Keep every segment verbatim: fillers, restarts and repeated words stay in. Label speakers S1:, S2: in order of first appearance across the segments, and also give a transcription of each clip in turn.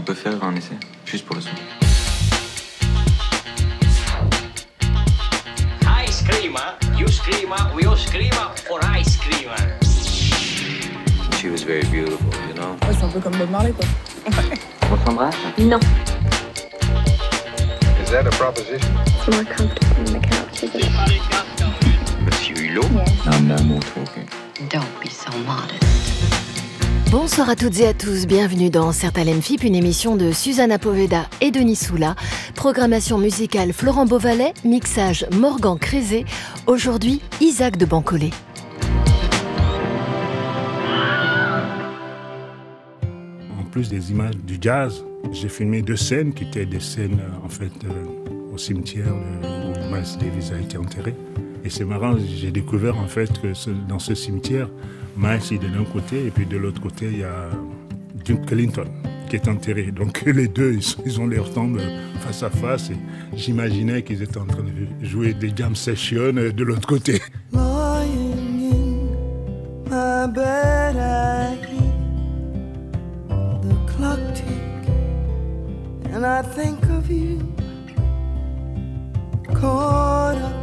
S1: peut faire un essai, juste pour le son.
S2: Ice creamer, you screamer, we all screamer for ice creamer.
S3: She was very beautiful, you know.
S4: Ouais, c'est un peu comme Bob Marley, quoi.
S1: On s'embrasse?
S5: Non.
S3: Is that a proposition?
S5: It's more comfortable on the couch, isn't it?
S3: Monsieur Hulot?
S1: No, no more talking.
S5: Don't be so modest.
S6: Bonsoir à toutes et à tous, bienvenue dans Certains Fip, une émission de Susanna Poveda et Denis Soula. Programmation musicale Florent Beauvalet, mixage Morgan Crézé. Aujourd'hui, Isaac de Bancolé.
S7: En plus des images du jazz, j'ai filmé deux scènes qui étaient des scènes en fait euh, au cimetière où Miles Davis a été enterré. Et c'est marrant, j'ai découvert en fait que ce, dans ce cimetière, Miles est de l'un côté et puis de l'autre côté il y a Duke Ellington qui est enterré. Donc les deux ils, ils ont leur tombe face à face et j'imaginais qu'ils étaient en train de jouer des jam sessions de l'autre côté.
S8: Lying in my bed, I hear the clock tick, and I think of you, caught up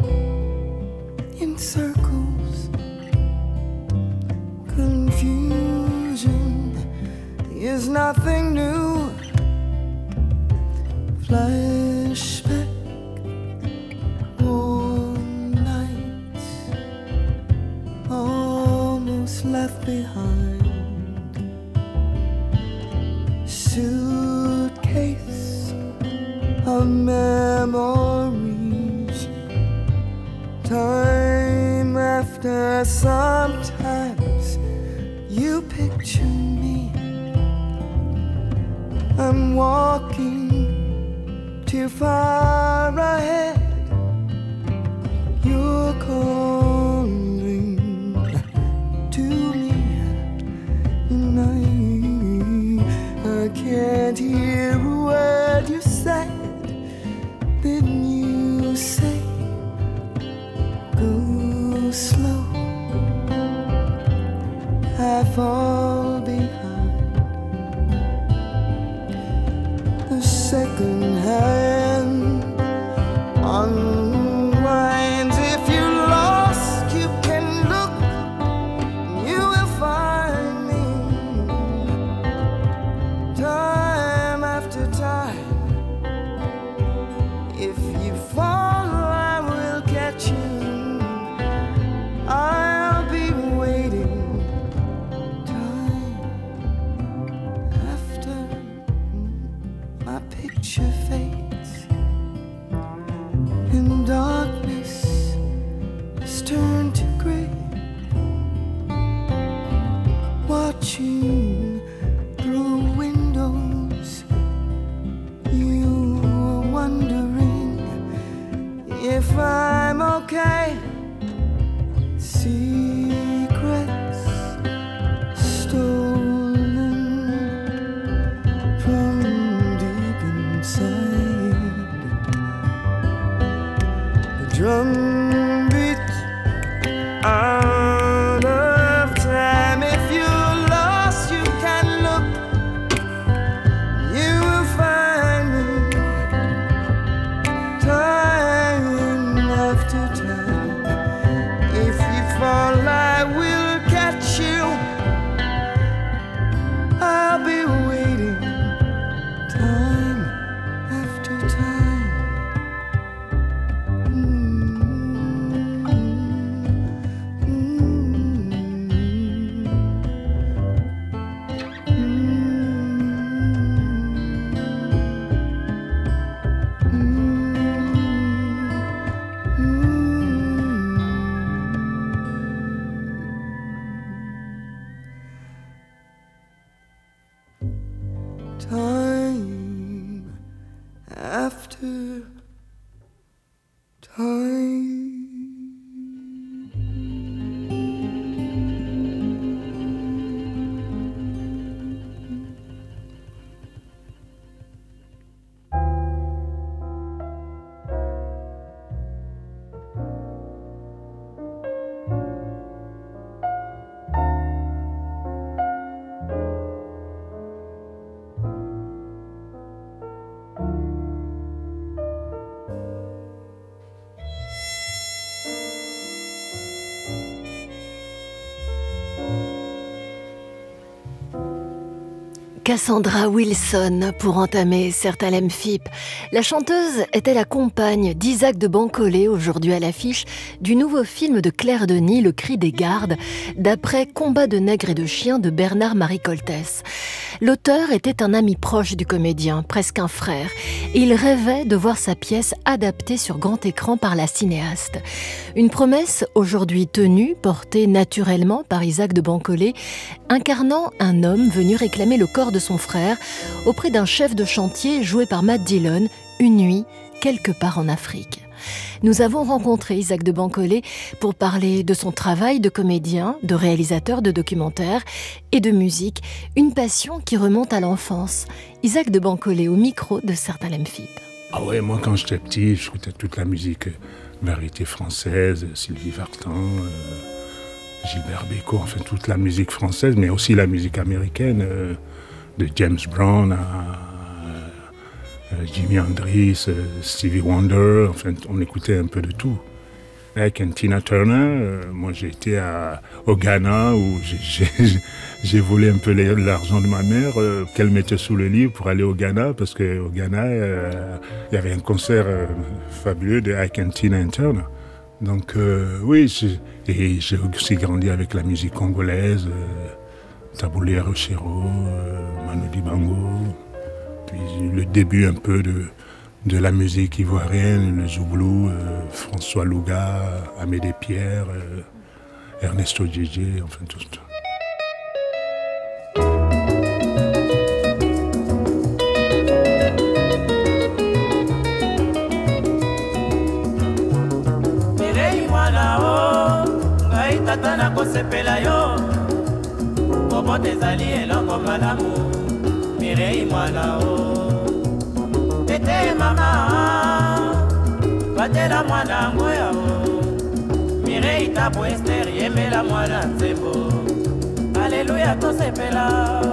S8: in circles. Confusion is nothing new. Flashback, warm nights, almost left behind. Suitcase of memories. Time after sometimes you picture me. I'm walking too far ahead. You're calling to me, and I, I can't hear a word you said. Then you say, go slow. I fall behind. The second hand unwinds. If you're lost, you can look. You will find me. Time after time. If you fall, I will catch you. I'll be waiting. Picture fades and darkness has turned to gray. Watching through windows, you are wondering if I'm okay. Secrets stolen from the drum beat out of time. If you're lost, you can look. You will find me. Time after time. If you fall, I will catch you. I'll be waiting. Time after time. Time after time.
S6: Cassandra Wilson pour entamer Sertalem F I P. La chanteuse était la compagne d'Isaac de Bancolé, aujourd'hui à l'affiche du nouveau film de Claire Denis, Le Cri des Gardes, d'après Combat de nègres et de chiens de Bernard-Marie Coltès. L'auteur était un ami proche du comédien, presque un frère. Il rêvait de voir sa pièce adaptée sur grand écran par la cinéaste. Une promesse aujourd'hui tenue, portée naturellement par Isaac de Bancolé, incarnant un homme venu réclamer le corps de son frère auprès d'un chef de chantier joué par Matt Dillon, une nuit, quelque part en Afrique. Nous avons rencontré Isaac de Bancolé pour parler de son travail de comédien, de réalisateur de documentaires et de musique, une passion qui remonte à l'enfance. Isaac de Bancolé au micro de Sertalem F I P.
S7: Ah ouais, moi quand j'étais petit, j'écoutais toute la musique euh, variété française, Sylvie Vartan, euh, Gilbert Bécaud, enfin toute la musique française, mais aussi la musique américaine, euh, de James Brown à euh, Jimi Hendrix, euh, Stevie Wonder, enfin on écoutait un peu de tout. Avec Tina Turner, euh, moi j'ai été à, au Ghana où j'ai, j'ai, j'ai volé un peu les, l'argent de ma mère euh, qu'elle mettait sous le lit pour aller au Ghana parce qu'au Ghana euh, il y avait un concert euh, fabuleux de Tina Turner. Donc euh, oui, j'ai, et j'ai aussi grandi avec la musique congolaise, euh, Taboulé Rochero, euh, Manu Dibango, puis le début un peu de de la musique ivoirienne, le Zouglou, euh, François Louga, Amédée Pierre, euh, Ernesto Djedje, enfin tout ça.
S4: Mirei mwana o, ngai tata na kosepela yo, bobote ezali eloko malamu. Mirei mwana o. Tete mama, batela mwana ngoya o. Mirei tapo Esther yemela mwana nzembo. Alléluia tosepela.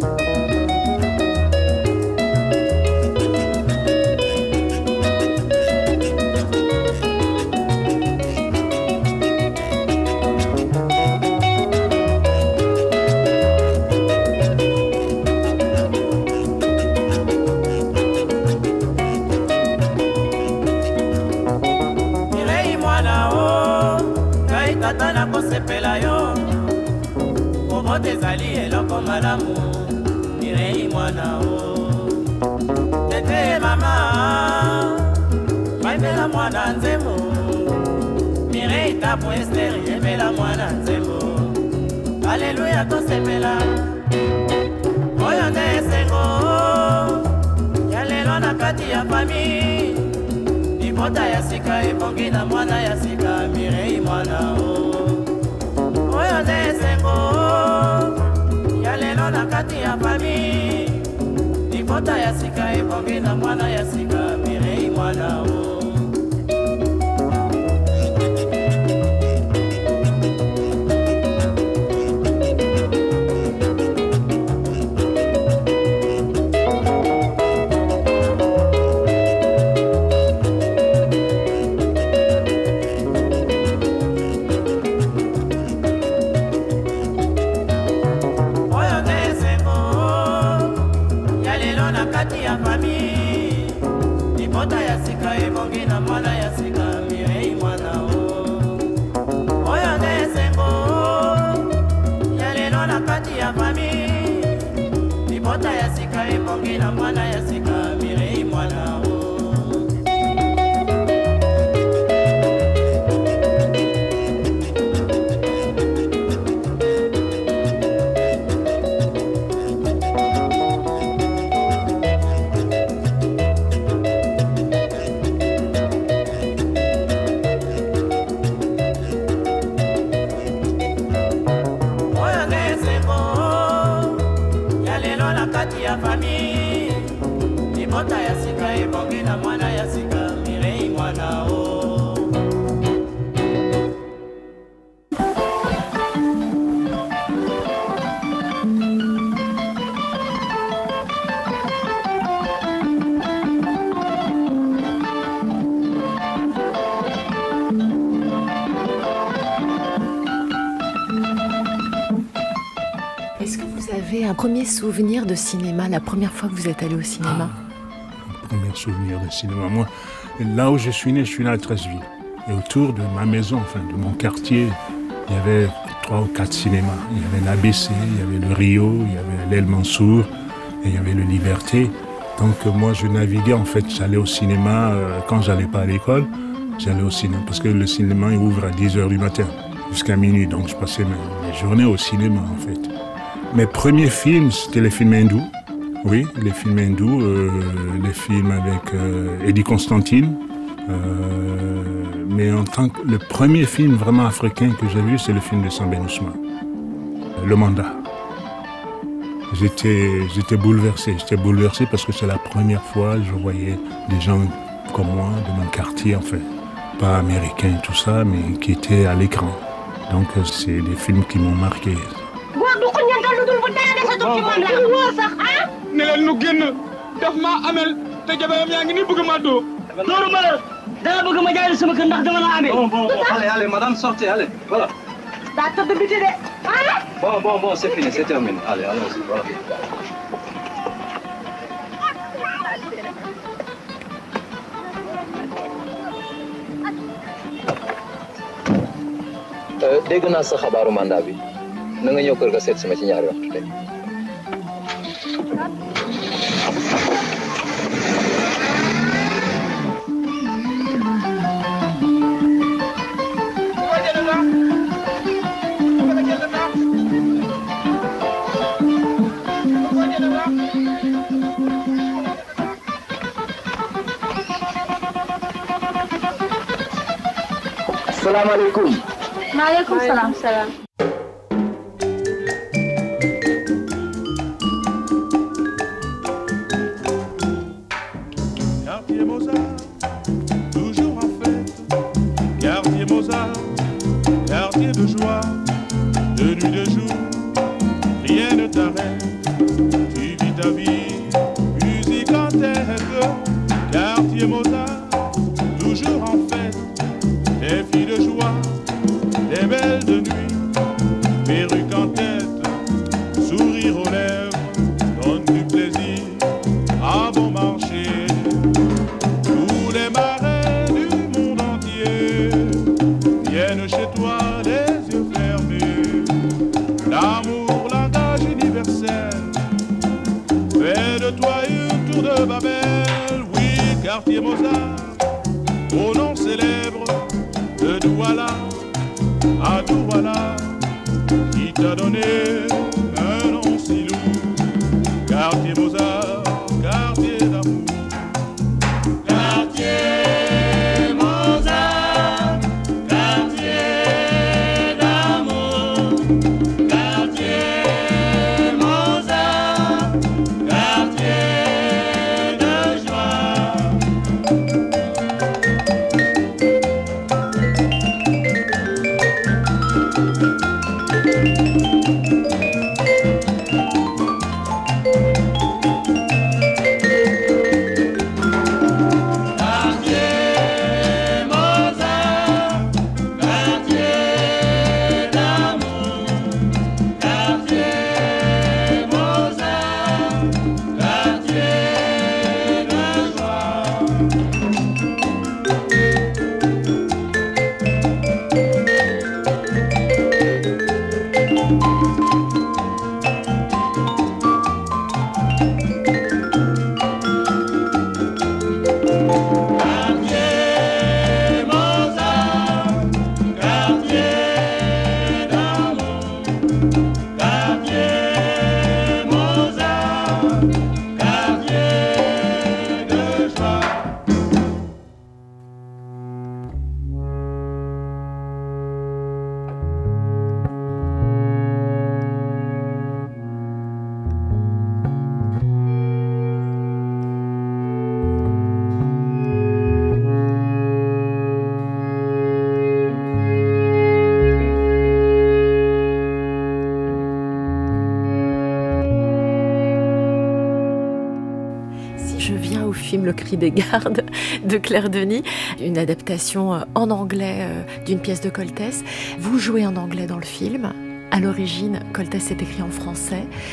S4: Sepela yo, bobote ezali eloko malamu. Mirei mwana o, tete mama, baimela mwana nzembo. Mirei tapo Esther yemela mwana nzembo. Alléluia tosepela. Oyo nde esengo ya lelo na kati ya famille. Libota ya sika ebongi na mwana ya sika. Mirei mwana o. Oyo nde esengo ya lelo na kati ya famille. Libota ya sika ebongi na mwana ya sika. Mirei mwana o. Kati ya famille, ni mota ya sika ebo
S6: un premier souvenir de cinéma, la première fois que vous êtes allé au cinéma?
S7: Ah, un premier souvenir de cinéma. Moi, là où je suis né, je suis né à Treichville. Et autour de ma maison, enfin de mon quartier, il y avait trois ou quatre cinémas. Il y avait l'A B C, il y avait le Rio, il y avait l'El Mansour et il y avait le Liberté. Donc euh, moi, je naviguais, en fait, j'allais au cinéma euh, quand j'allais pas à l'école, j'allais au cinéma parce que le cinéma il ouvre à dix heures du matin jusqu'à minuit. Donc je passais mes, mes journées au cinéma, en fait. Mes premiers films, c'était les films hindous. Oui, les films hindous, euh, les films avec euh, Eddie Constantine. Euh, mais en tant que le premier film vraiment africain que j'ai vu, c'est le film de Sambé Ousmane, Le Mandat. J'étais, j'étais bouleversé, j'étais bouleversé parce que c'est la première fois que je voyais des gens comme moi, de mon quartier en fait, pas américains et tout ça, mais qui étaient à l'écran. Donc c'est des films qui m'ont marqué.
S9: Bon, bon, bon, allez, allez, madame, sortez, allez, voilà. Bon, bon, bon, c'est fini, c'est terminé. Allez, allons-y, voilà. dégg naa sa xabaaru mandat bi na nga ñëw kër ga seet si ma ci ñaari waxtu tey. Assalamualaikum.
S5: Waalaikumsalam. Salam.
S10: Quartier Mozart, toujours en fête. Quartier Mozart, quartier de joie. De nuit de jour, rien ne t'arrête. Tu vis ta vie, musique en tête. Quartier Mozart, toujours en fête. Des filles de joie, des belles de nuit, perruque en tête, sourire aux lèvres, donne du plaisir à bon marché. Tous les marins du monde entier viennent chez toi les yeux fermés. L'amour, langage universel, fais de toi une tour de Babel. Oui, quartier Mozart, au nom célèbre de Douala à Douala, qui t'a donné un nom si lourd. Quartier Mozart, quartier d'amour. Quartier Mozart, quartier d'amour. Quartier Mozart, quartier de joie.
S6: Le Cri des Gardes de Claire Denis, une adaptation en anglais d'une pièce de Coltès. Vous jouez en anglais dans le film. À l'origine, Coltès est écrit en français.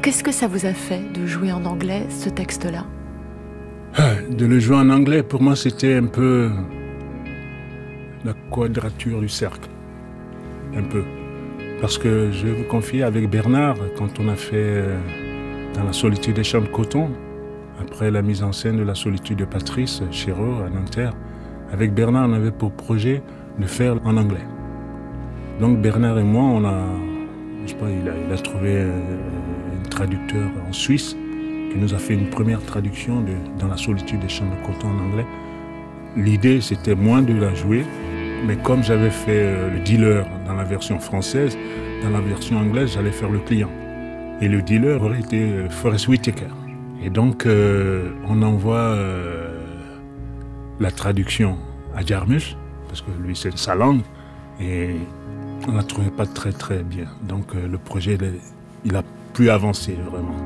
S6: Qu'est-ce que ça vous a fait de jouer en anglais ce texte-là ?
S7: De le jouer en anglais, pour moi, c'était un peu la quadrature du cercle. Un peu. Parce que je vais vous confier, avec Bernard, quand on a fait euh, Dans la solitude des champs de coton, après la mise en scène de La solitude de Patrice Chéreau à Nanterre, avec Bernard, on avait pour projet de faire en anglais. Donc Bernard et moi, on a, je sais pas, il a, il a trouvé un traducteur en Suisse qui nous a fait une première traduction de Dans la solitude des champs de coton en anglais. L'idée, c'était moins de la jouer, mais comme j'avais fait le dealer dans la version française, dans la version anglaise, j'allais faire le client. Et le dealer aurait été Forest Whitaker. Et donc, euh, on envoie euh, la traduction à Jarmusch, parce que lui, c'est sa langue, et on ne la trouvait pas très, très bien. Donc, euh, le projet, il a plus avancé, vraiment.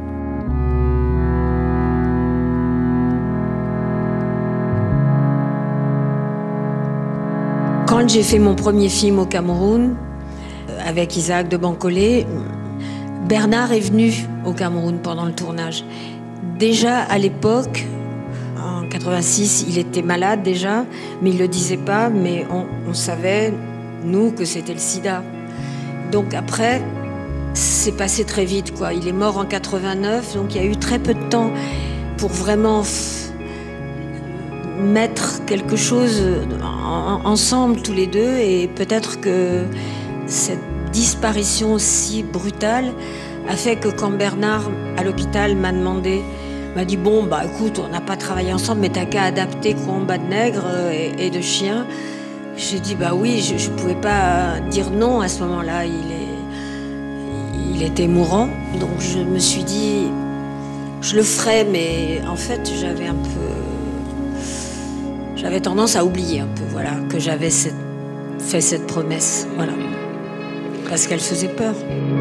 S11: Quand j'ai fait mon premier film au Cameroun, avec Isaac de Bancolé, Bernard est venu au Cameroun pendant le tournage. Déjà à l'époque, en quatre-vingt-six, il était malade déjà, mais il ne le disait pas, mais on, on savait, nous, que c'était le sida. Donc après, c'est passé très vite, quoi. Il est mort en quatre-vingt-neuf, donc il y a eu très peu de temps pour vraiment f- mettre quelque chose en, ensemble tous les deux, et peut-être que cette disparition aussi brutale a fait que quand Bernard, à l'hôpital, m'a demandé, m'a dit « Bon, bah écoute, on n'a pas travaillé ensemble, mais t'as qu'à adapter Combat de nègres et, et de chiens », j'ai dit « Bah oui, je ne pouvais pas dire non à ce moment-là, il, est, il était mourant. » Donc je me suis dit « Je le ferai », mais en fait, j'avais un peu... J'avais tendance à oublier un peu, voilà, que j'avais cette, fait cette promesse, voilà. Parce qu'elle faisait peur.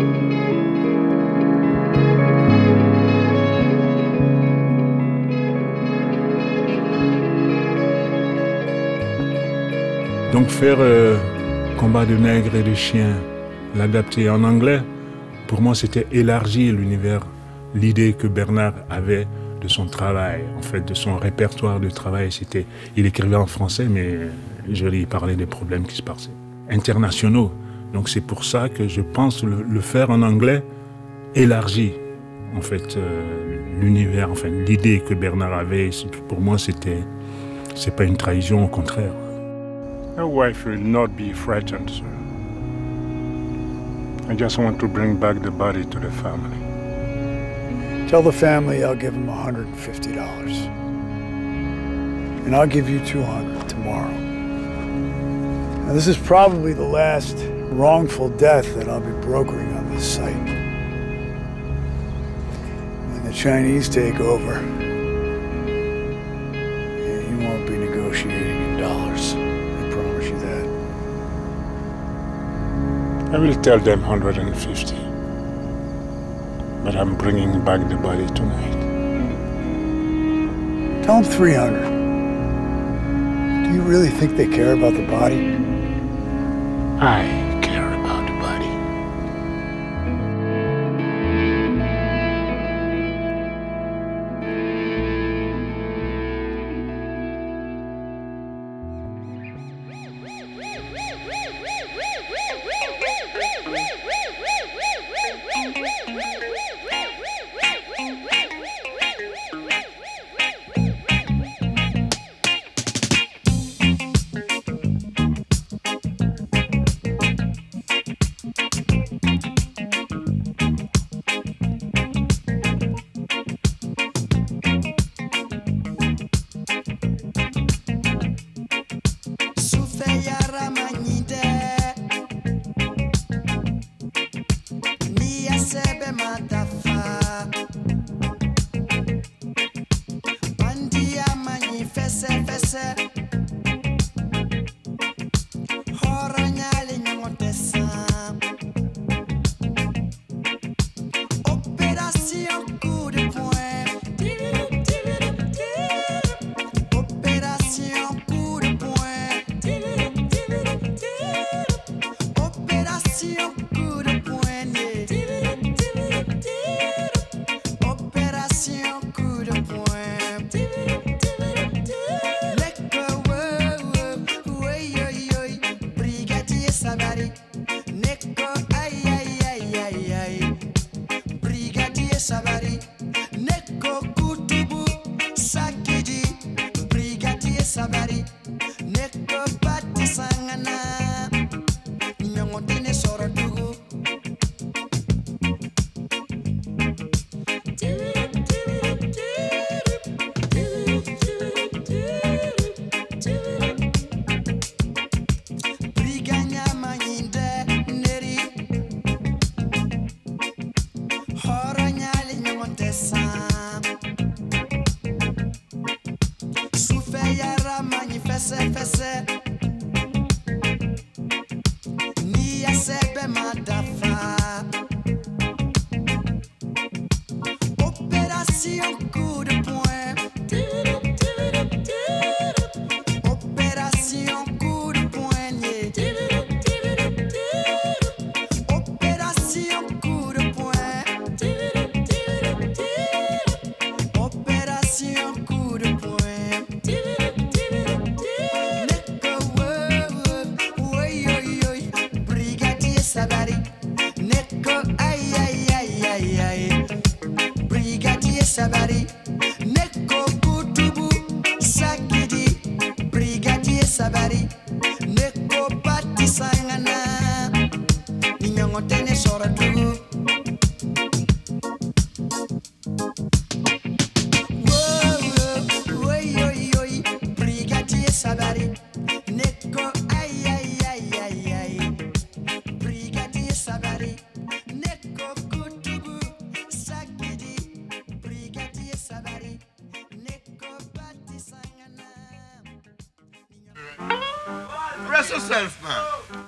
S7: Donc faire euh, Combat de nègres et de chiens, l'adapter en anglais, pour moi c'était élargir l'univers, l'idée que Bernard avait de son travail, en fait de son répertoire de travail. C'était, il écrivait en français, mais je lui parlais des problèmes qui se passaient, internationaux. Donc c'est pour ça que je pense le, le faire en anglais élargit en fait euh, l'univers, enfin l'idée que Bernard avait. Pour moi, c'était, c'est pas une trahison, au contraire.
S12: My wife will not be frightened, sir. I just want to bring back the body to the family.
S13: Tell the family I'll give them one hundred fifty dollars. And I'll give you two hundred dollars tomorrow. Now, this is probably the last wrongful death that I'll be brokering on this site. When the Chinese take over, you won't be negotiating in dollars. I promise you that.
S12: I will tell them one hundred fifty. But I'm bringing back the body tonight.
S13: Tell them three hundred. Do you really think they care about the body?
S12: I care about the body.
S8: se ni a sebe madafa opération coup de poing opération coup de poignet opération coup de poing opération coup de poing Sabari, Neko, ay, ay, ay, ay, ay, Brigadier Sabari, Neko, Kutubu, Sakidi, Brigadier Sabari, Neko, Pati Sangana, Ninyongo Tene Soratugu. Whoa, oi, oi, oi, Brigadier Sabari, Neko, ay, ay, ay, ay, ay. Brigadier Sabari, Neko Kutubu, Sakidi, Brigadier Sabari, Neko Pati Sangana.
S14: Rest yourself, man.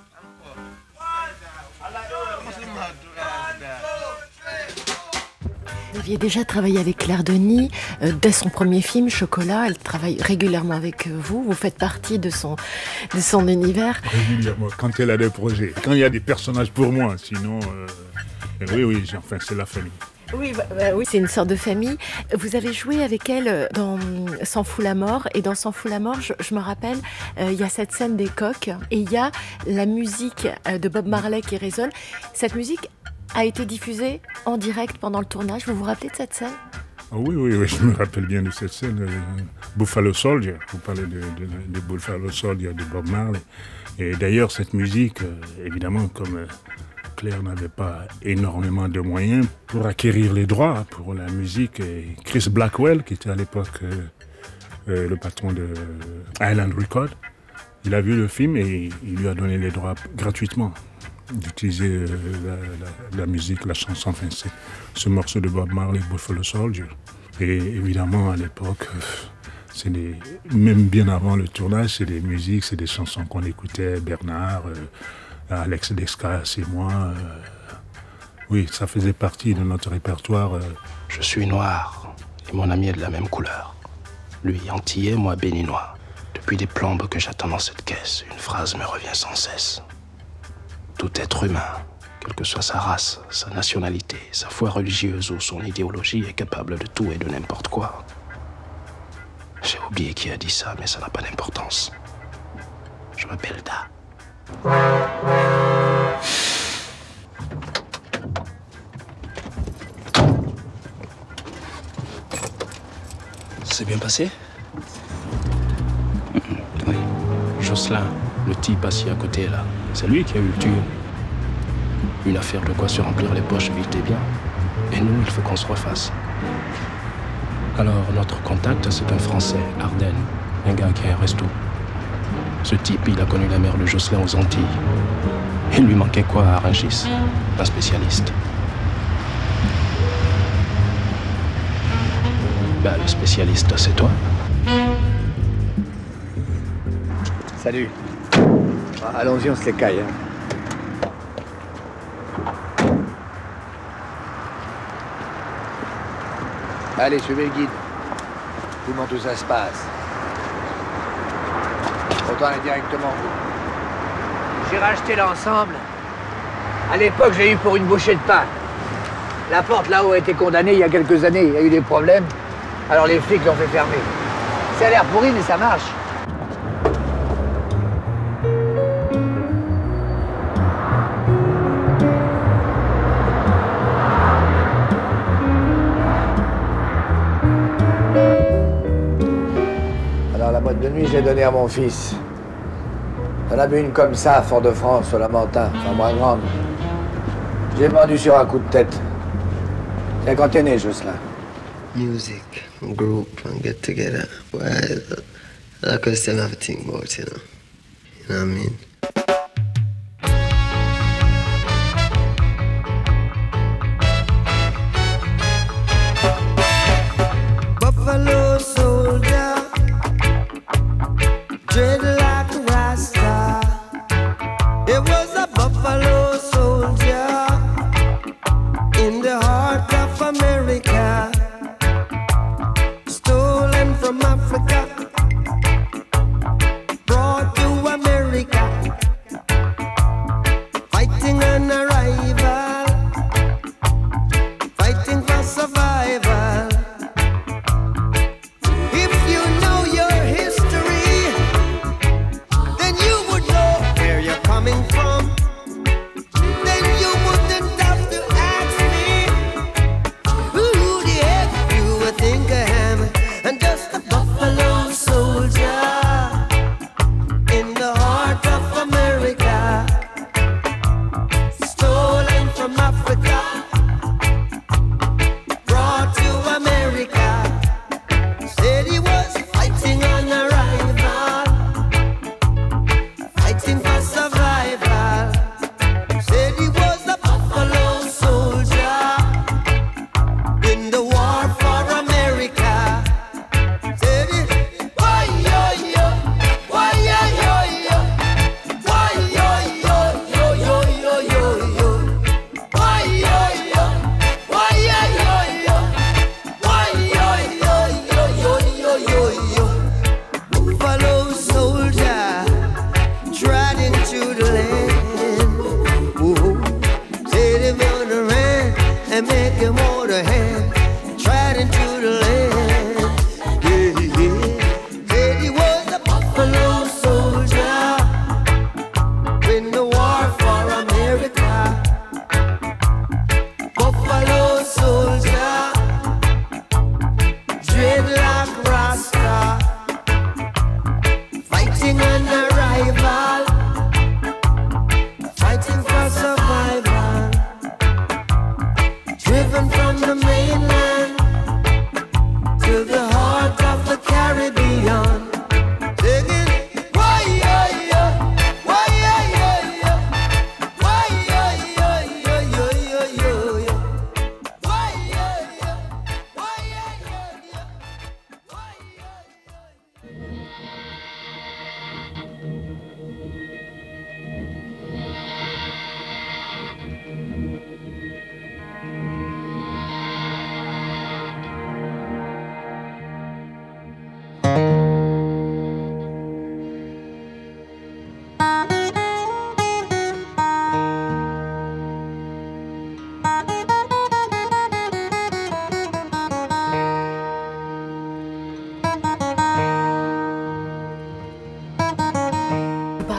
S6: Vous aviez déjà travaillé avec Claire Denis euh, dès son premier film, Chocolat. Elle travaille régulièrement avec vous. Vous faites partie de son, de son univers.
S7: Régulièrement, quand elle a des projets. Quand il y a des personnages pour moi. Sinon, euh, oui, oui, enfin, c'est la famille.
S6: Oui, bah, bah, oui, c'est une sorte de famille. Vous avez joué avec elle dans S'en fout la mort. Et dans S'en fout la mort, je, je me rappelle, euh, il y a cette scène des coqs. Et il y a la musique de Bob Marley qui résonne. Cette musique a été diffusée en direct pendant le tournage. Vous vous rappelez de cette scène ?
S7: Oh oui, oui, oui, je me rappelle bien de cette scène. Euh, Buffalo Soldier, vous parlez de, de, de Buffalo Soldier de Bob Marley. Et d'ailleurs, cette musique, euh, évidemment, comme euh, Claire n'avait pas énormément de moyens pour acquérir les droits pour la musique, et Chris Blackwell, qui était à l'époque euh, euh, le patron de Island Records, il a vu le film et il lui a donné les droits gratuitement d'utiliser euh, la, la, la musique, la chanson, enfin c'est ce morceau de Bob Marley, Buffalo Soldier. Et évidemment à l'époque, euh, c'est des, même bien avant le tournage, c'est des musiques, c'est des chansons qu'on écoutait, Bernard, euh, Alex Descas et moi. Euh, oui, ça faisait partie de notre répertoire. Euh.
S15: Je suis noir et mon ami est de la même couleur. Lui antillais, moi béninois. Depuis des plombes que j'attends dans cette caisse, une phrase me revient sans cesse. Tout être humain, quelle que soit sa race, sa nationalité, sa foi religieuse ou son idéologie, est capable de tout et de n'importe quoi. J'ai oublié qui a dit ça, mais ça n'a pas d'importance. Je m'appelle Da. C'est bien passé ? Oui. Jocelyn, le type assis à côté là, c'est lui qui a eu le tuyau. Une affaire de quoi se remplir les poches vite et bien. Et nous, il faut qu'on se refasse. Alors, notre contact, c'est un Français, Ardennes, un gars qui a un resto. Ce type, il a connu la mère de Jocelyn aux Antilles. Il lui manquait quoi à Rungis ? Un spécialiste. Bah, le spécialiste, c'est toi.
S16: Salut. Allons-y, on se les caille. Hein. Allez, suivez le guide. Comment tout ça se passe. Autant aller directement. J'ai racheté l'ensemble. À l'époque, j'ai eu pour une bouchée de pain. La porte là-haut a été condamnée il y a quelques années. Il y a eu des problèmes. Alors les flics l'ont fait fermer. Ça a l'air pourri, mais ça marche. Alors la boîte de nuit, je l'ai donnée à mon fils. J'en avais une comme ça à Fort-de-France, au Lamentin, enfin moins grande. J'ai vendu sur un coup de tête. C'est quand t'es né, Jocelyn.
S17: Music, group, and get together. Well, I could still have a think about, you know. You know what I mean?
S8: Buffalo soldier, dreadlock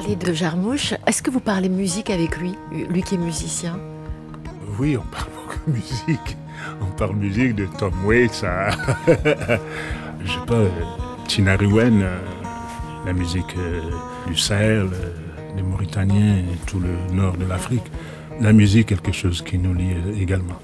S6: parlez de Jarmusch. Est-ce que vous parlez musique avec lui, lui qui est musicien?
S7: Oui, on parle beaucoup de musique. On parle musique de Tom Waits à, je sais pas, Tina Riwen, la musique du Sahel, des Mauritaniens et tout le nord de l'Afrique. La musique, quelque chose qui nous lie également.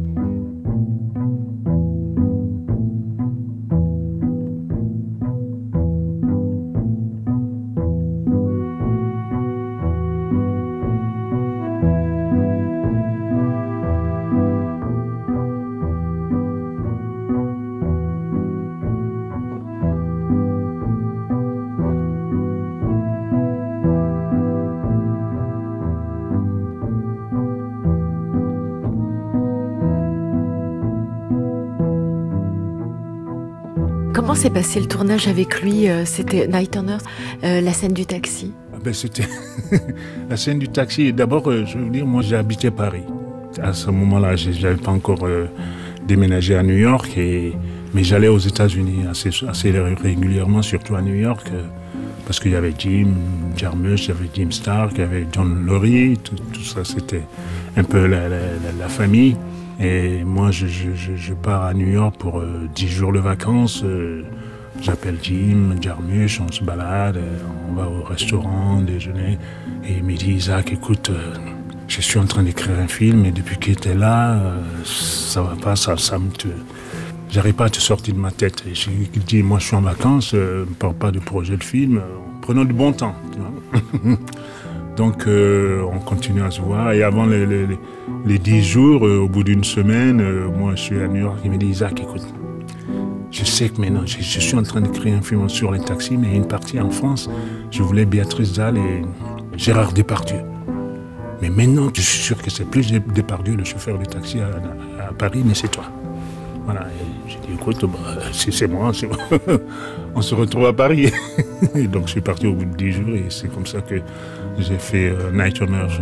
S6: Comment s'est passé le tournage avec lui? C'était Night on Earth, euh, la scène du taxi.
S7: Ah ben c'était la scène du taxi. D'abord, euh, je veux dire, moi j'habitais Paris. À ce moment-là, je n'avais pas encore euh, déménagé à New York, et... mais j'allais aux États-Unis assez, assez régulièrement, surtout à New York, euh, parce qu'il y avait Jim Jarmusch, il y avait Jim Stark, il y avait John Laurie, tout, tout ça, c'était un peu la, la, la, la famille. Et moi, je, je, je pars à New York pour euh, dix jours de vacances. Euh, j'appelle Jim, Jarmusch, on se balade, euh, on va au restaurant, déjeuner. Et il me dit, Isaac, écoute, euh, je suis en train d'écrire un film et depuis qu'il était là, euh, ça va pas, ça, ça me tue. J'arrive pas à te sortir de ma tête. Et je lui dis, moi, je suis en vacances, euh, ne parle pas de projet de film, euh, prenons du bon temps. Tu vois. Donc, euh, on continue à se voir. Et avant les, les, les dix jours, euh, au bout d'une semaine, euh, moi, je suis à New York. Il me dit, Isaac, écoute, je sais que maintenant, je, je suis en train d'écrire un film sur les taxis, mais il y a une partie en France, je voulais Béatrice Dalle et Gérard Depardieu. Mais maintenant, je suis sûr que c'est plus Depardieu, le chauffeur de taxi à, à Paris, mais c'est toi. Voilà. Et j'ai dit, écoute, bah, c'est, c'est moi, c'est moi. On se retrouve à Paris. Et donc, je suis parti au bout de dix jours et c'est comme ça que j'ai fait euh, Night on Earth.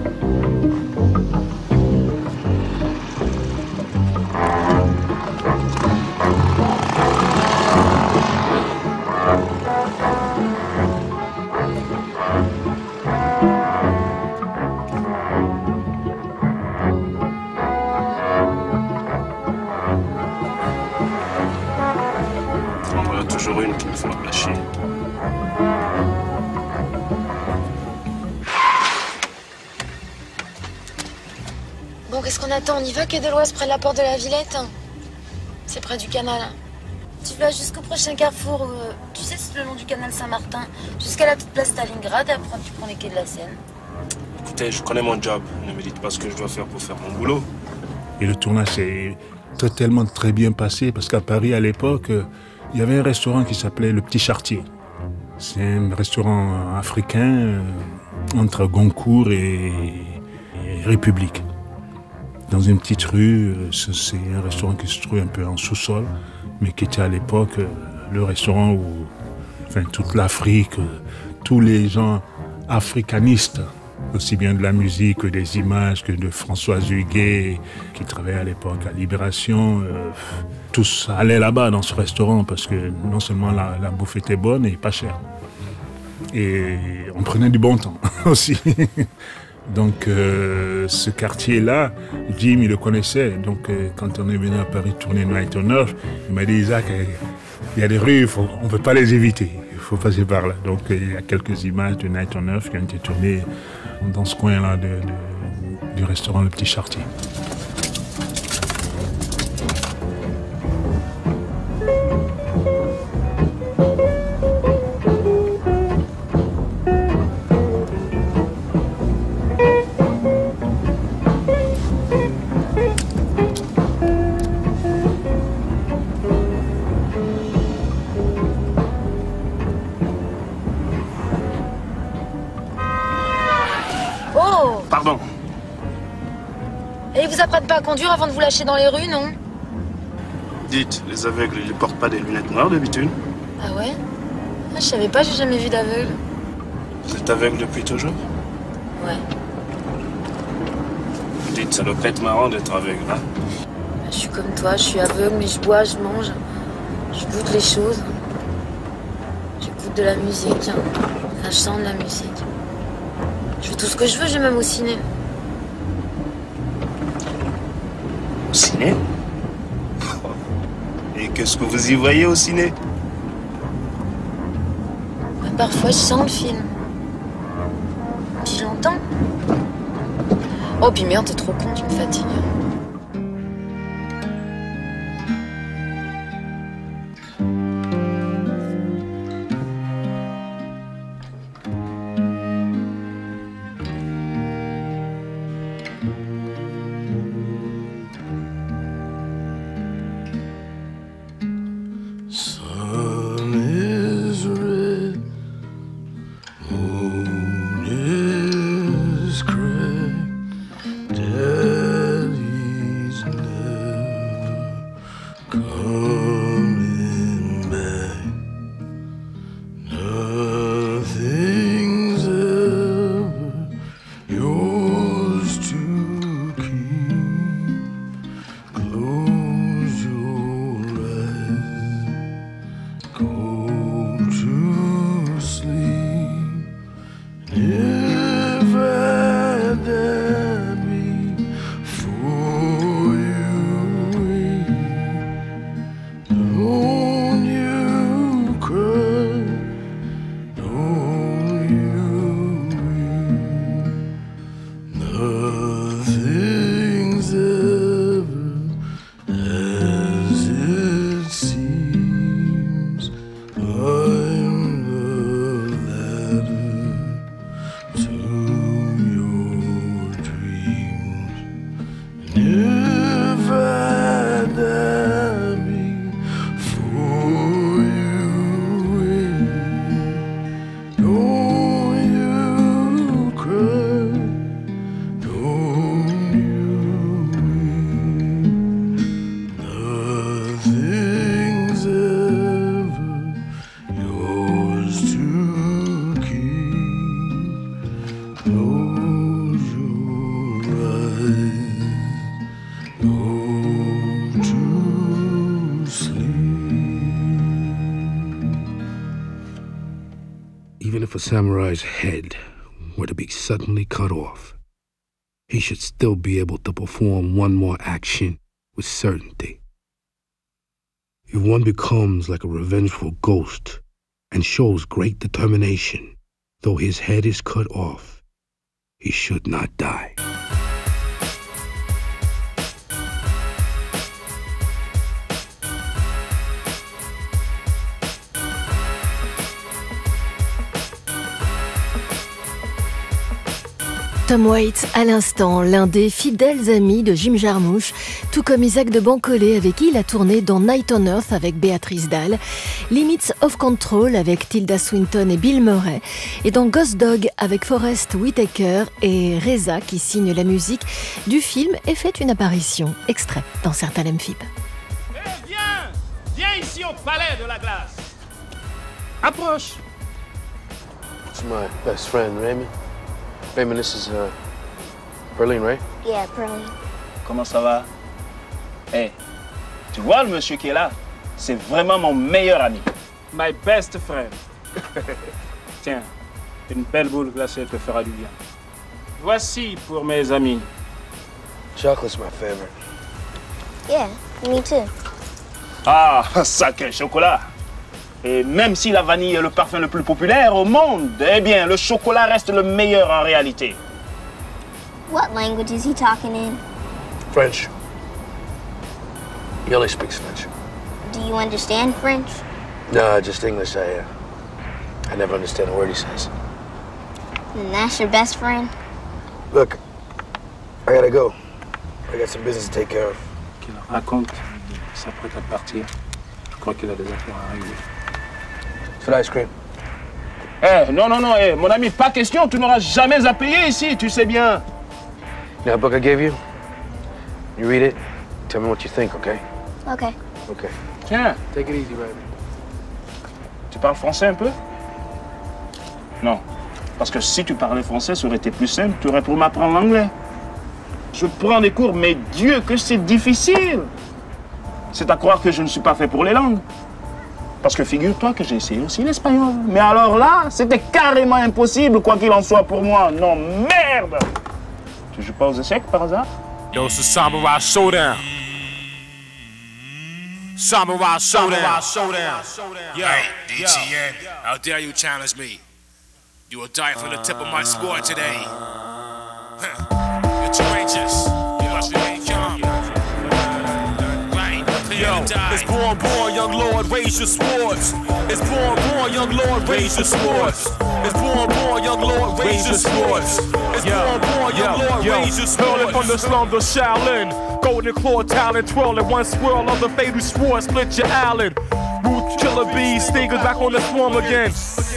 S15: Il y a toujours une qui me fait lâcher.
S18: Bon, qu'est-ce qu'on attend? On y va, quai de l'Ouest, près de la porte de la Villette? C'est près du canal. Tu vas jusqu'au prochain carrefour, euh, tu sais, c'est le long du canal Saint-Martin, jusqu'à la petite place Stalingrad, et après tu prends les quais de la Seine.
S15: Écoutez, je connais mon job. Ne me dites pas ce que je dois faire pour faire mon boulot.
S7: Et le tournage s'est très, tellement très bien passé, parce qu'à Paris, à l'époque, il y avait un restaurant qui s'appelait Le Petit Chartier. C'est un restaurant africain euh, entre Goncourt et, et République. Dans une petite rue, c'est un restaurant qui se trouve un peu en sous-sol, mais qui était à l'époque le restaurant où enfin, toute l'Afrique, tous les gens africanistes, aussi bien de la musique que des images, que de Françoise Huguet, qui travaillait à l'époque à Libération, euh, tous allaient là-bas dans ce restaurant parce que non seulement la, la bouffe était bonne et pas chère. Et on prenait du bon temps aussi. Donc euh, ce quartier-là, Jim, il le connaissait. Donc euh, quand on est venu à Paris tourner Night on Earth, il m'a dit, Isaac, il y a des rues, faut, on ne peut pas les éviter. Il faut passer par là. Donc euh, il y a quelques images de Night on Earth qui ont été tournées dans ce coin-là de, de, du restaurant Le Petit Chartier.
S18: Pardon. Et ils vous apprennent pas à conduire avant de vous lâcher dans les rues, non?
S15: Dites, les aveugles, ils ne portent pas des lunettes noires d'habitude?
S18: Ah ouais? Ah, je savais pas, j'ai jamais vu d'aveugle.
S15: Vous êtes aveugle depuis toujours?
S18: Ouais.
S15: Dites, ça doit pas être marrant d'être aveugle, hein?
S18: Je suis comme toi, je suis aveugle, mais je bois, je mange. Je goûte les choses. J'écoute de la musique. Enfin, je sens de la musique. Je veux tout ce que je veux, je vais même au ciné.
S19: Au ciné? Et qu'est-ce que vous y voyez au ciné?
S18: Bah, parfois, je sens le film. Puis je l'entends. Oh, puis merde, t'es trop con, tu me fatigues.
S15: Even if a samurai's head were to be suddenly cut off, he should still be able to perform one more action with certainty. If one becomes like a revengeful ghost and shows great determination, though his head is cut off, he should not die.
S6: Tom Waits, à l'instant, l'un des fidèles amis de Jim Jarmusch, tout comme Isaac de Bancolé, avec qui il a tourné dans Night on Earth avec Béatrice Dalle, Limits of Control avec Tilda Swinton et Bill Murray, et dans Ghost Dog avec Forest Whitaker et Reza qui signe la musique du film et fait une apparition, extrait dans Certains L M F I P.
S10: Hey, viens! Viens ici au palais de la glace! Approche!
S15: It's my best friend, Raymond. Raymond, this is uh, Berlin, right?
S5: Yeah, Berlin.
S2: Comment ça va? Eh, hey, tu vois le monsieur qui est là? C'est vraiment mon meilleur ami.
S10: My best friend. Tiens, une belle boule glacée te fera du bien. Voici pour mes amis.
S15: Chocolate's my favorite.
S5: Yeah, me too.
S2: Ah, sacré chocolat! Et même si la vanille est le parfum le plus populaire au monde, eh bien, le chocolat reste le meilleur en réalité.
S5: What language is he talking in?
S15: French. He only speaks French.
S5: Do you understand French?
S15: No, just English. I, uh, I never understand a word he says.
S5: And that's your best friend?
S15: Look, I gotta go. I got some business to take care of.
S10: Qu'il raconte, il s'apprête à partir. Je crois qu'il a des affaires à régler.
S15: For ice cream.
S2: Eh, non, non, non, eh, mon ami, pas question, tu n'auras jamais à payer ici, tu sais bien.
S15: You know that book I gave you? You read it, tell me what you think, okay?
S5: Okay.
S15: Okay.
S2: Tiens,
S15: Take it easy, baby.
S2: tu parles français un peu? Non, parce que si tu parlais français, ça aurait été plus simple, tu aurais pu m'apprendre l'anglais. Je prends des cours, mais Dieu, que c'est difficile! C'est à croire que je ne suis pas fait pour les langues. Parce que figure-toi que j'ai essayé aussi l'espagnol. Mais alors là, c'était carrément impossible, quoi qu'il en soit pour moi. Non, merde! Tu joues pas aux échecs par hasard?
S20: Yo, it's a Samurai Showdown. Samurai Showdown. Yo, hey, D T N, how dare you challenge me? You will die from the tip of my sword today. You're courageous. You must remain calm. Right, yo, it's born, born, young lord, raise your swords. It's born, born, young lord, raise your swords. It's born, born, young lord, raise your swords. It's born, born, young lord, raise your swords. Hurling from the slums of Shaolin, golden claw talent, twirling one swirl of the fatal sword, split your Allen. Root killer bees, stingers back on the swarm again.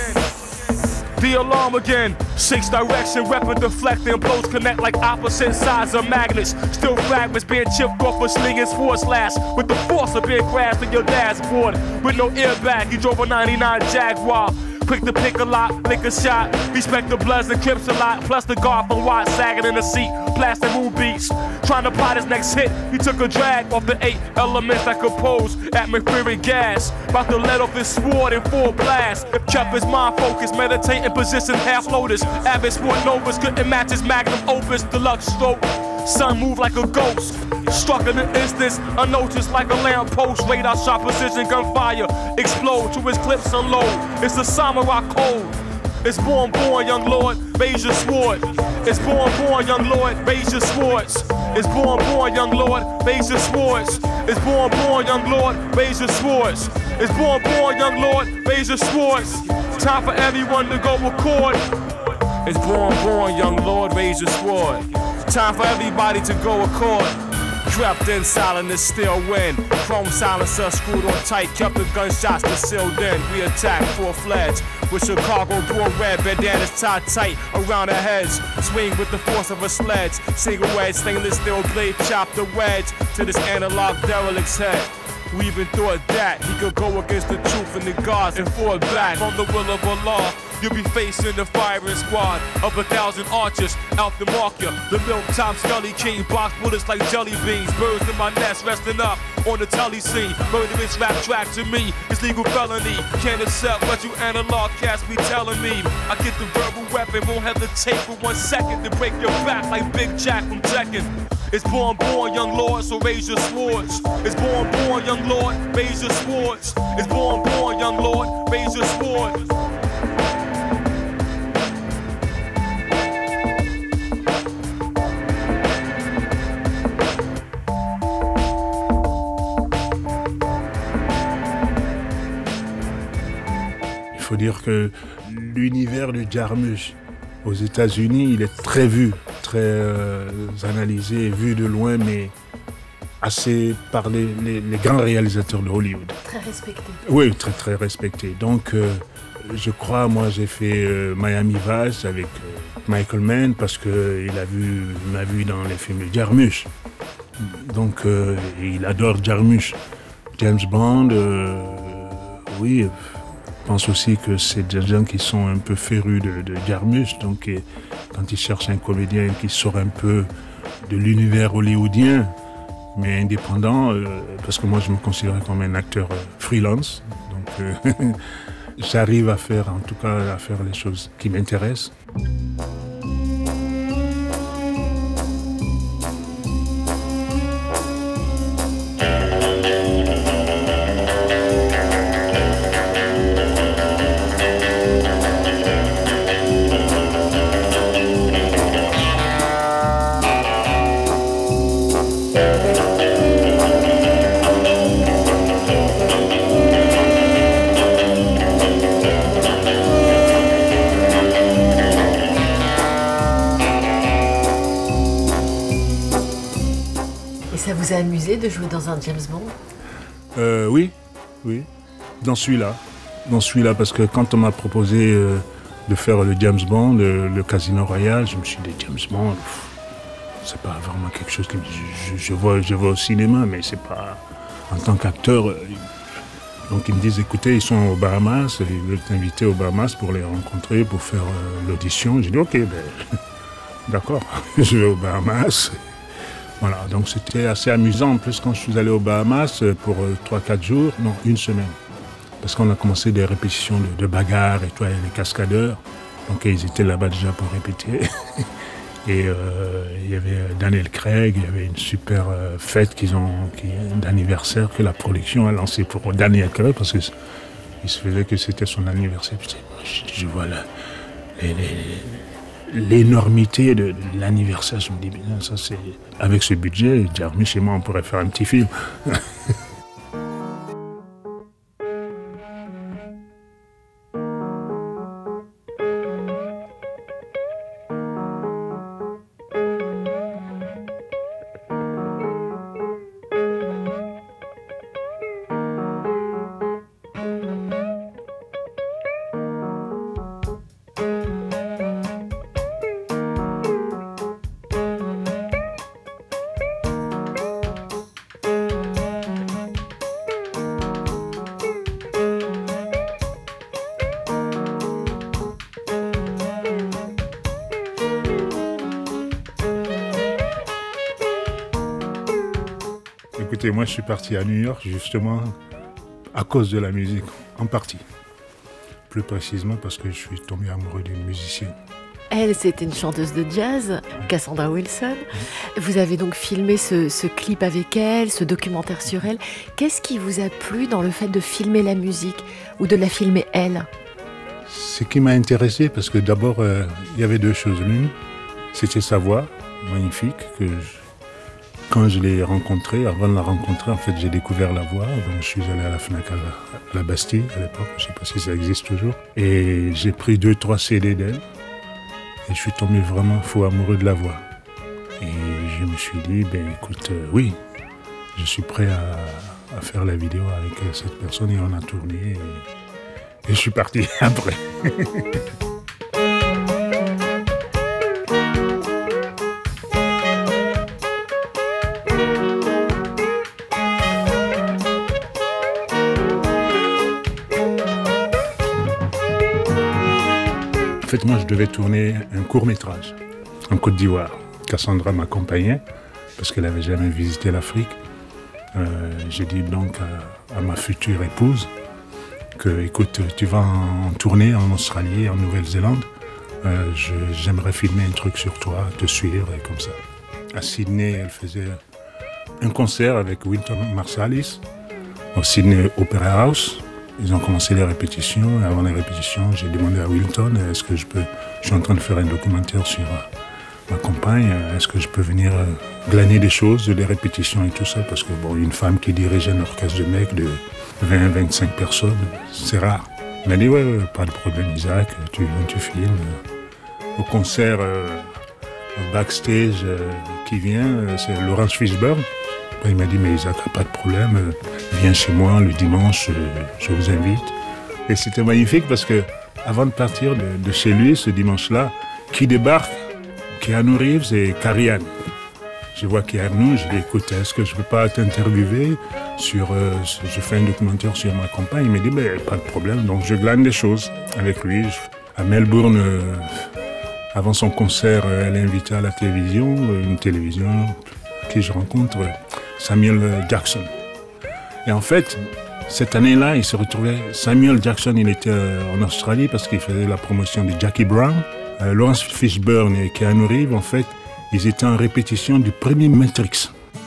S20: The alarm again, six direction, weapon deflecting, blows connect like opposite sides of magnets. Still fragments being chipped off a slinging sword slash with the force of being crashed in your dashboard. With no airbag, he drove a ninety-nine Jaguar. Quick to pick a lot, lick a shot. Respect the Bloods and Crips a lot. Plus the guard from Watt sagging in the seat. Blasting moon beats. Trying to plot his next hit. He took a drag off the eight elements that compose atmospheric gas. About to let off his sword in full blast. Kept his mind focused, meditating position half lotus. Avid sport novas couldn't match his magnum opus. Deluxe stroke. Sun moved like a ghost. Struck in an instance, unnoticed like a lamppost. Radar shot precision gunfire. Explode to his clips unload. It's a samurai code. It's born, born, young lord, raise your sword. It's born, born, young lord, raise your swords. It's born, born, young lord, raise your swords. It's born, born, young lord, raise your swords. It's born, born, young lord, raise your swords. Time for everyone to go record. It's born, born, young lord, raise your sword. Time for everybody to go accord. Crept in silence, still win. Chrome silencer screwed on tight, kept the gunshots concealed in. We attacked full-fledged with Chicago broad red bandanas tied tight around our heads. Swing with the force of a sledge. Single edge, stainless steel blade chopped the wedge to this analog derelict's head. We even thought that he could go against the truth and the gods and fought back from the will of Allah. You'll be facing the firing squad of a thousand archers out to mark you. The milk top Scully King box bullets like jelly beans. Birds in my nest resting up on the telly scene. Murderous rap track to me is legal felony. Can't accept what you analog cats be telling me. I get the verbal weapon, won't hesitate for one second to break your back like Big Jack from Tekken. It's born, born, young lord, so raise your swords. It's born, born, young lord, raise your swords. It's born, born, young lord, raise your swords.
S7: Il faut dire que l'univers du Jarmusch aux États-Unis, il est très vu, très euh, analysé, vu de loin, mais assez par les, les, les grands réalisateurs de Hollywood.
S6: Très respecté.
S7: Oui, très très respecté. Donc, euh, je crois, moi, j'ai fait euh, Miami Vice avec euh, Michael Mann parce qu'il a vu, il m'a vu dans les films de Jarmusch. Donc, euh, il adore Jarmusch. James Bond, euh, oui. Je pense aussi que c'est des gens qui sont un peu férus de, de Jarmusch, donc et, quand ils cherchent un comédien qui sort un peu de l'univers hollywoodien, mais indépendant, euh, parce que moi je me considère comme un acteur euh, freelance, donc euh, j'arrive à faire, en tout cas, à faire les choses qui m'intéressent.
S6: vous a amusé de jouer dans un James Bond ?
S7: euh, Oui, oui. Dans celui-là. Dans celui-là, parce que quand on m'a proposé euh, de faire le James Bond, le, le Casino Royale, je me suis dit, James Bond, pff, c'est pas vraiment quelque chose que je, je, je, vois, je vois au cinéma, mais c'est pas... En tant qu'acteur... Euh, donc ils me disent, écoutez, ils sont aux Bahamas, ils veulent t'inviter aux Bahamas pour les rencontrer, pour faire euh, l'audition. J'ai dit, ok, ben, d'accord, je vais aux Bahamas. Voilà, donc c'était assez amusant. En plus, quand je suis allé aux Bahamas pour euh, trois quatre jours, non, une semaine. Parce qu'on a commencé des répétitions de, de bagarres et tout, les cascadeurs. Donc ils étaient là-bas déjà pour répéter. Et euh, il y avait Daniel Craig, il y avait une super euh, fête qu'ils ont, qui, d'anniversaire que la production a lancée pour Daniel Craig parce qu'il se faisait que c'était son anniversaire. Puis, je, je vois là, les, les, l'énormité de, de l'anniversaire. Je me dis, bien, ça c'est avec ce budget, Jeremy, chez moi, on pourrait faire un petit film. Écoutez, moi je suis parti à New York justement à cause de la musique, en partie. Plus précisément parce que je suis tombé amoureux d'une musicienne.
S6: Elle, c'était une chanteuse de jazz, Cassandra Wilson. Vous avez donc filmé ce, ce clip avec elle, ce documentaire sur elle. Qu'est-ce qui vous a plu dans le fait de filmer la musique ou de la filmer elle?
S7: Ce qui m'a intéressé, parce que d'abord, euh, il y avait deux choses. L'une, c'était sa voix magnifique que je... Quand je l'ai rencontrée, avant de la rencontrer, en fait, j'ai découvert la voix. Donc, je suis allé à la Fnac à la, à la Bastille à l'époque, je ne sais pas si ça existe toujours. Et j'ai pris deux, trois C D d'elle. Et je suis tombé vraiment fou amoureux de la voix. Et je me suis dit, ben écoute, euh, oui, je suis prêt à, à faire la vidéo avec cette personne. Et on a tourné. Et, et je suis parti après. En fait, moi, je devais tourner un court-métrage en Côte d'Ivoire. Cassandra m'accompagnait parce qu'elle n'avait jamais visité l'Afrique. Euh, j'ai dit donc à, à ma future épouse que, écoute, tu vas en, en tournée en Australie, en Nouvelle-Zélande. Euh, je, j'aimerais filmer un truc sur toi, te suivre et comme ça. À Sydney, elle faisait un concert avec Wynton Marsalis au Sydney Opera House. Ils ont commencé les répétitions. Et avant les répétitions, j'ai demandé à Wilton, est-ce que je peux... Je suis en train de faire un documentaire sur ma compagne. Est-ce que je peux venir glaner des choses, des répétitions et tout ça? Parce que, bon, une femme qui dirige un orchestre de mecs de vingt à vingt-cinq personnes, c'est rare. Il m'a dit, ouais, ouais, pas de problème, Isaac, tu viens, tu filmes. Au concert, euh, au backstage euh, qui vient, euh, c'est Laurence Fishburne. Il m'a dit, mais Isaac, pas de problème, euh, viens chez moi le dimanche, euh, je vous invite. Et c'était magnifique parce que avant de partir de, de chez lui, ce dimanche-là, qui débarque? Keanu Reeves et Carrie Ann. Je vois Keanu, je dis, écoute, est-ce que je ne peux pas t'interviewer sur... Euh, je fais un documentaire sur ma compagne. Il m'a dit, mais pas de problème. Donc je glane des choses avec lui. À Melbourne, euh, avant son concert, elle est invitée à la télévision, une télévision qui je rencontre, Samuel Jackson. Et en fait, cette année-là, il se retrouvait... Samuel Jackson, il était en Australie parce qu'il faisait la promotion de Jackie Brown. Euh, Laurence Fishburne et Keanu Reeves, en fait, ils étaient en répétition du premier Matrix.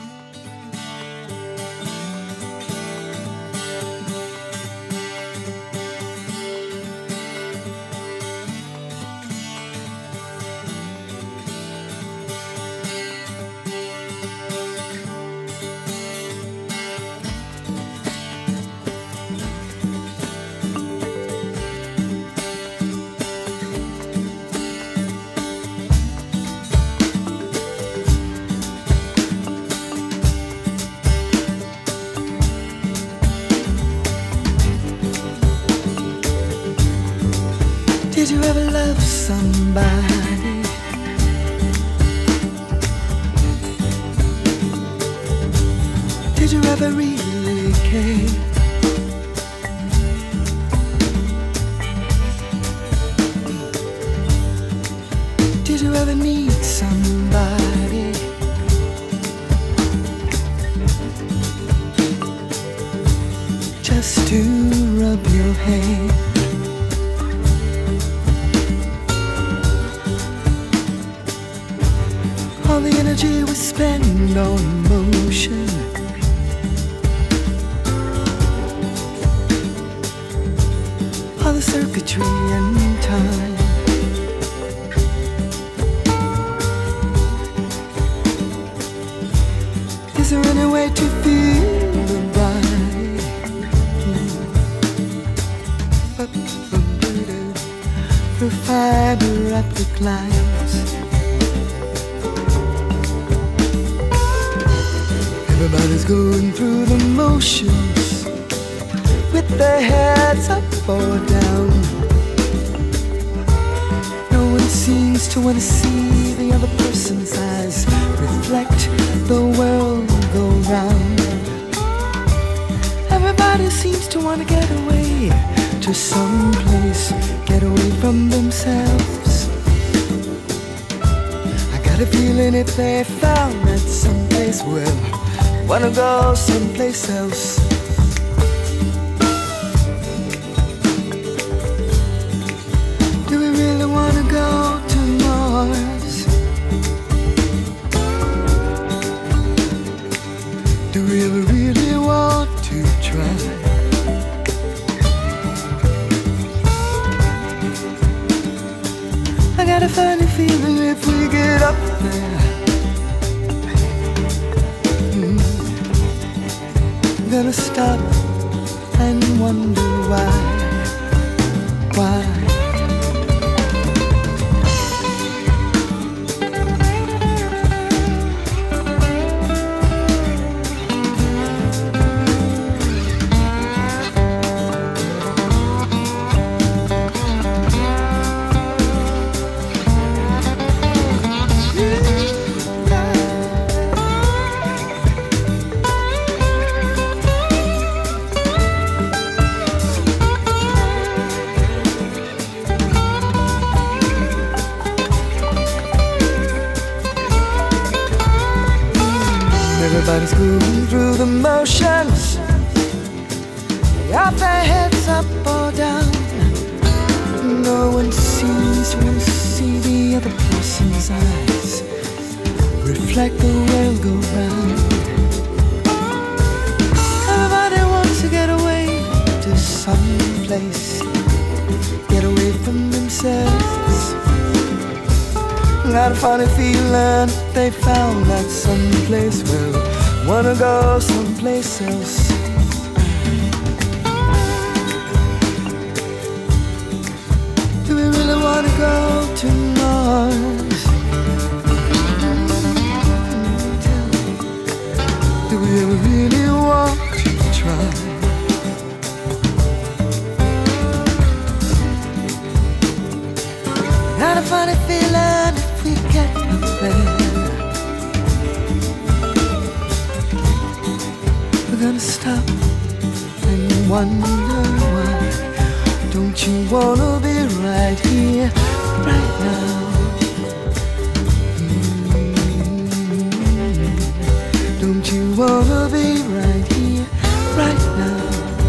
S8: Did you ever love somebody? Did you ever really care? Did you ever need somebody? Just to rub hand. All the energy we spend on emotion, all the circuitry and time. Is there any way to feel the body? Through fiber optic lines, everybody's going through the motions with their heads up or down. No one seems to want to see the other person's eyes reflect the world go round. Everybody seems to want to get away to some place, get away from themselves. I got a feeling if they found that someplace, well, wanna go someplace else. Do we really wanna go to Mars? Do we ever really want to try? I got a funny feeling if we get up there, mm, I'm gonna stop and wonder why, why. Everybody's moving through the motions, they have their heads up or down. No one seems to want to see the other person's eyes reflect the world go round. Everybody wants to get away to some place, get away from themselves. Got a funny feeling they found that someplace, well, wanna go someplace else. Do we really wanna go to Mars? Do we ever really want to try? Got a funny feeling if we get up there, we're gonna stop and wonder why. Don't you wanna be right here, right now? Mm-hmm. Don't you wanna be right here, right now?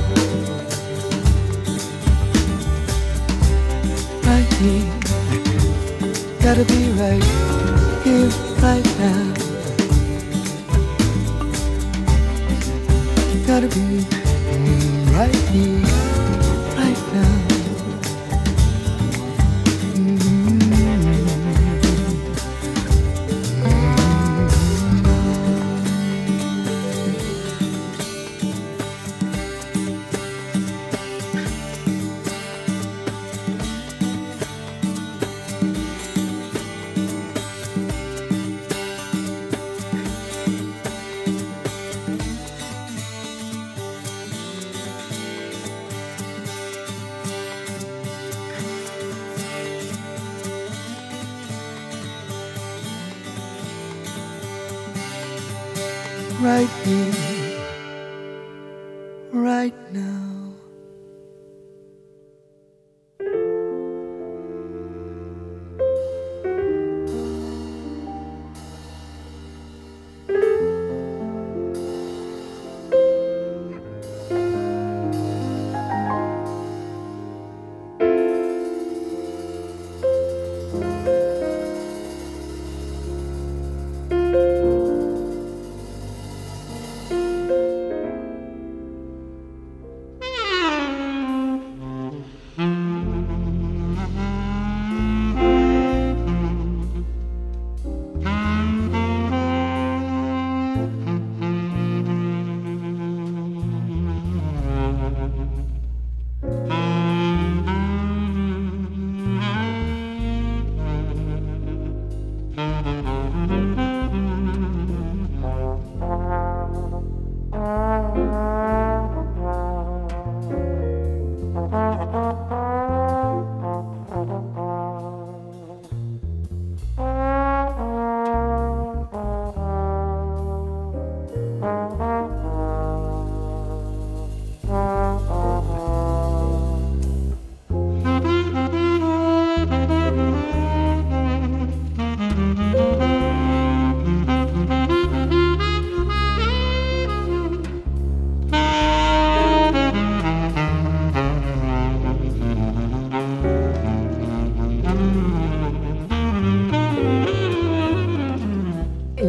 S8: Right here. Gotta be right here, right now. Gotta be mm, right here, right now. Right here, right now.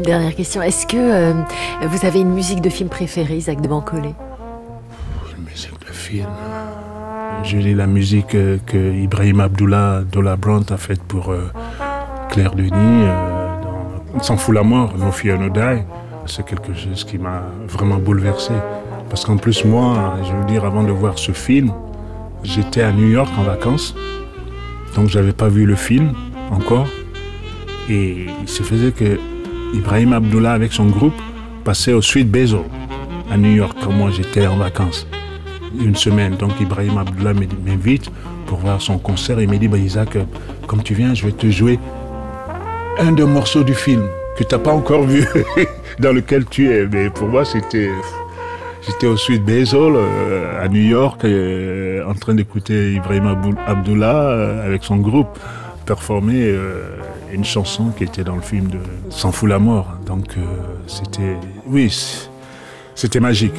S6: dernière question. Est-ce que euh, vous avez une musique de film préférée, Isaac de Bancolé?
S7: Une musique de film. Je lis la musique euh, que Ibrahim Abdullah Dola Brandt a faite pour euh, Claire Denis euh, dans S'en fout la mort, No Fear No Die. C'est quelque chose qui m'a vraiment bouleversé. Parce qu'en plus, moi, je veux dire, avant de voir ce film, j'étais à New York en vacances. Donc, je n'avais pas vu le film encore. Et il se faisait que Ibrahim Abdullah, avec son groupe, passait au Sweet Basil à New York, quand moi j'étais en vacances. Une semaine. Donc, Ibrahim Abdullah m'invite pour voir son concert. Il m'a dit, bah, Isaac, comme tu viens, je vais te jouer un des morceaux du film que tu n'as pas encore vu, dans lequel tu es. Mais pour moi, c'était... J'étais au Sweet Basil, euh, à New York, euh, en train d'écouter Ibrahim Abdullah euh, avec son groupe performer euh, une chanson qui était dans le film de S'en fout la mort. Donc euh, c'était... Oui, c'était magique.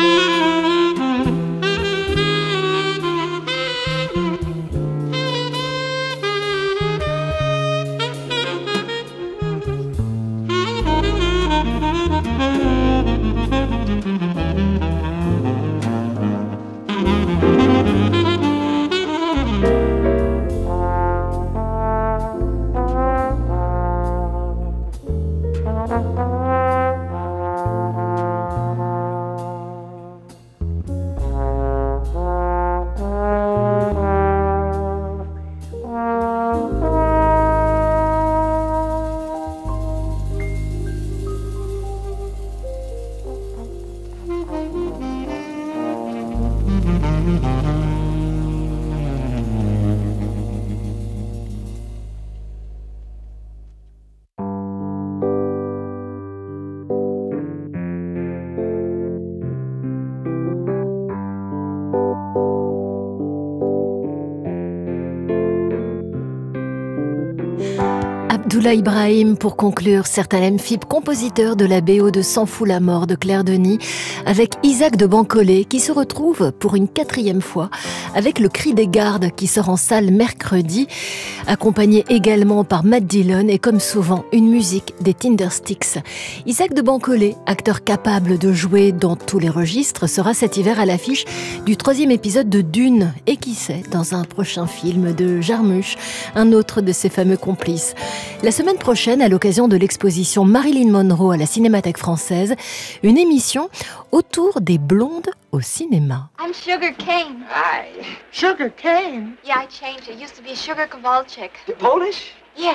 S6: Abdullah Ibrahim pour conclure Certains F I P, compositeur de la B O de S'en fout la mort de Claire Denis, avec Isaac de Bancolé qui se retrouve pour une quatrième fois avec Le Cri des Gardes qui sort en salle mercredi, accompagné également par Matt Dillon et comme souvent une musique des Tindersticks. Isaac de Bancolé, acteur capable de jouer dans tous les registres, sera cet hiver à l'affiche du troisième épisode de Dune et qui sait, dans un prochain film de Jarmusch, un autre de ses fameux complices. La semaine prochaine, à l'occasion de l'exposition Marilyn Monroe à la Cinémathèque française, une émission autour des blondes au cinéma.
S5: I'm Sugar Cane.
S21: Hi. Sugar Cane?
S5: Yeah, I changed. It used to be Sugar Kowalczyk.
S21: You're Polish?
S5: Yes.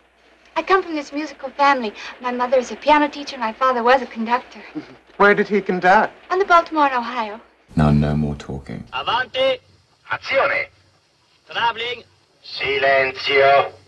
S5: I come from this musical family. My mother is a piano teacher and my father was a conductor.
S21: Where did he conduct?
S5: On the Baltimore and Ohio.
S1: Now, no more talking.
S21: Avanti. Azione. Traveling. Silenzio.